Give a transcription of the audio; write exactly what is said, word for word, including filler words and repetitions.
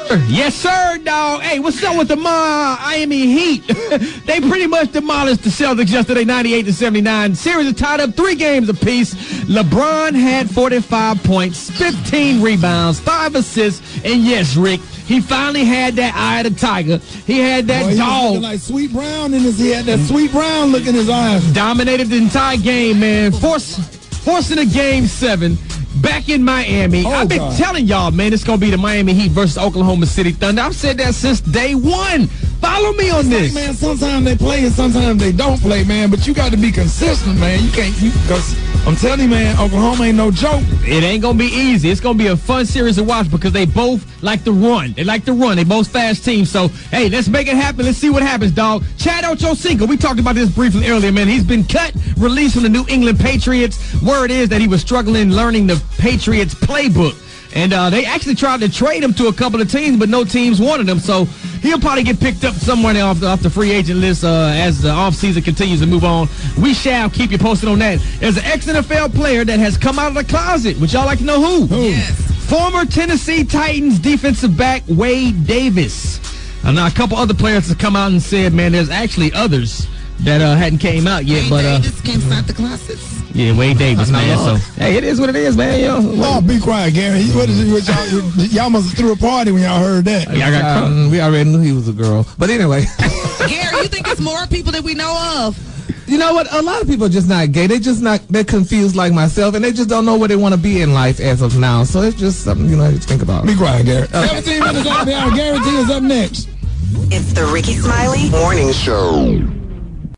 Yes, sir, dog. Hey, what's up with the Miami Heat? They pretty much demolished the Celtics yesterday, ninety-eight to seventy-nine. Series is tied up three games apiece. LeBron had forty-five points, fifteen rebounds, five assists, and yes, Rick, he finally had that eye of the tiger. He had that Boy, he dog. was looking like Sweet Brown in his head. That Sweet Brown look in his eyes. Dominated the entire game, man. Force, forcing a game seven. Back in Miami. Oh, I've been God. telling y'all, man, it's going to be the Miami Heat versus Oklahoma City Thunder. I've said that since day one. Follow me on this. Like, man, sometimes they play and sometimes they don't play, man. But you got to be consistent, man. You can't, you, because I'm telling you, man, Oklahoma ain't no joke. It ain't going to be easy. It's going to be a fun series to watch because they both like to run. They like to run. They both fast teams. So, hey, let's make it happen. Let's see what happens, dog. Chad Ochocinco, we talked about this briefly earlier, man. He's been cut, released from the New England Patriots. Word is that he was struggling learning the Patriots playbook. And uh, they actually tried to trade him to a couple of teams, but no teams wanted him. So he'll probably get picked up somewhere off the, off the free agent list uh, as the offseason continues to move on. We shall keep you posted on that. There's an ex-N F L player that has come out of the closet. Would y'all like to know who? Who? Yes. Former Tennessee Titans defensive back Wade Davis. Uh, now, a couple other players have come out and said, man, there's actually others that uh, hadn't came out yet. Wade but uh, Davis came out the closets. Yeah, Wade Davis, man. So, hey, it is what it is, man. Yo, Oh, be quiet, Gary. What is it, what y'all, y'all must have threw a party when y'all heard that. y'all got Um, we already knew he was a girl. But anyway. Gary, you think it's more people that we know of? You know what? A lot of people are just not gay. They just not, they're confused like myself, and they just don't know where they want to be in life as of now. So it's just something, you know, to think about. Be quiet, Gary. seventeen minutes off the hour. Gary T is up next. It's the Ricky Smiley Morning Show.